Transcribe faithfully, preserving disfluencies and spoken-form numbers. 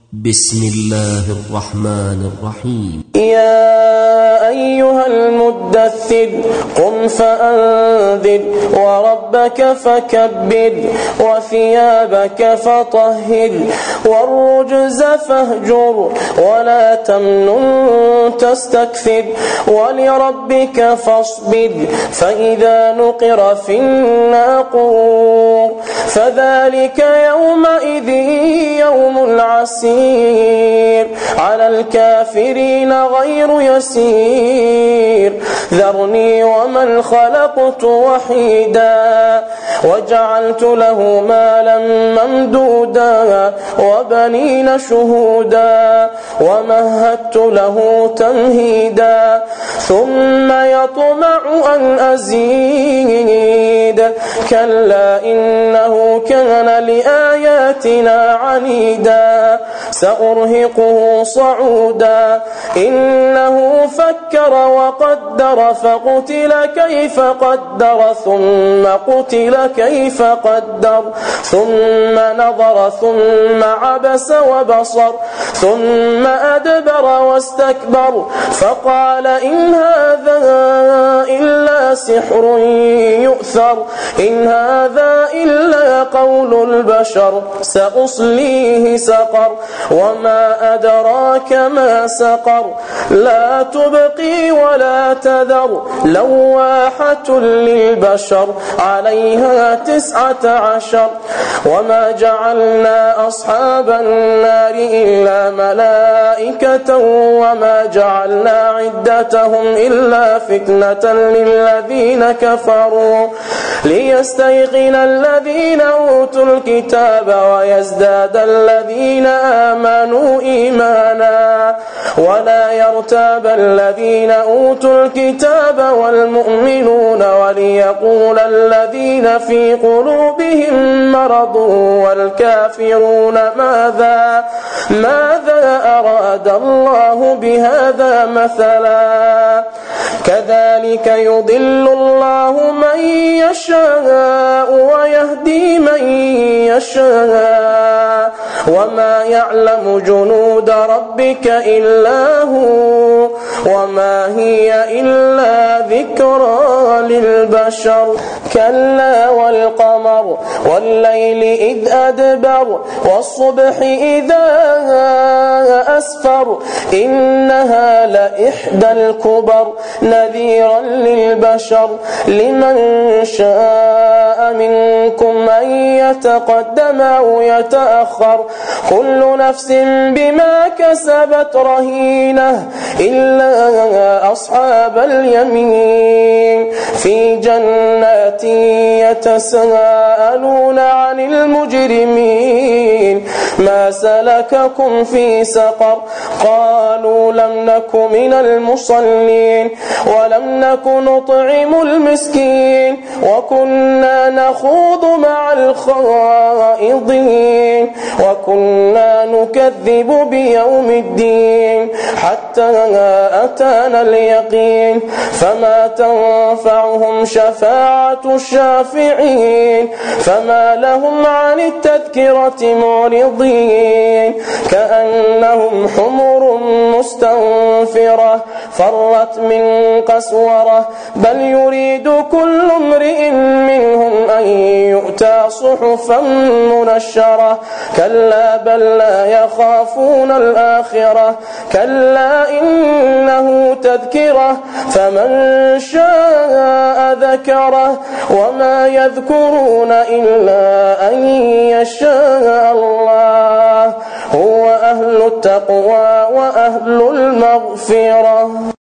بسم الله الرحمن الرحيم. يا أيها المدثر قم فأنذر وربك فكبر وثيابك فطهر والرجز فاهجر ولا تمنن تستكثر ولربك فاصبر فإذا نقر في الناقور فذلك يومئذ يوم عسير على الكافرين غير يسير ذرني ومن خلقت وحيدا وجعلت له مالا ممدودا وبنين شهودا ومهدت له تمهيدا ثم يطمع أن أزيد كلا إنه كان لآياتنا عنيدا سأرهقه صعودا إنه فكر وقدر فقتل كيف قدر ثم قتل كيف قدر ثم نظر ثم عبس وبصر ثم أدبر واستكبر فقال إن هذا إلا سحر يؤثر إن هذا إلا قول البشر سأصليه سقر وما أدراك ما سقر لا تبقي ولا تذر لواحة للبشر عليها تسعة عشر وما جعلنا أصحاب النار إلا ملائكة وما جعلنا عدتهم إلا فتنة للذين كفروا ليستيقن الذين أوتوا الكتاب ويزداد الذين آمنوا إيمانا ولا يرتاب الذين أوتوا الكتاب والمؤمنون وليقول الذين في قلوبهم مرض والكافرون ماذا ماذا أراد الله بهذا مثلا كذلك يضل الله من يشاء ويهدي من يشاء وما يعلم جنود ربك إلا هو وما هي إلا ذكرى للبشر كلا والقمر والليل إذ أدبر والصبح إذا أسفر إنها لإحدى الكبر نذيرا للبشر لمن شاء منكم أن يتقدم أو يتأخر كل نفس بما كسبت رهينة إلا أصحاب اليمين في جنات يتساءلون عن المجرمين ما سلككم في سقر قالوا لم نك من المصلين ولم نك نطعم المسكين وكنا نخوض مع الخائضين وكنا نكذب بيوم الدين حتى أتانا اليقين فما تنفعهم شفاعة الشافعين فما لهم عن التذكرة معرضين كأنهم حمر مستنفرة فرت من قسورة بل يريد كل امرئ منهم أن يؤتى صحفا منشرة كلا بل لا يخافون الآخرة كلا إنه تذكرة فمن شاء ذكره وما يذكرون إلا أن يشاء الله هو أهل التقوى وأهل المغفرة.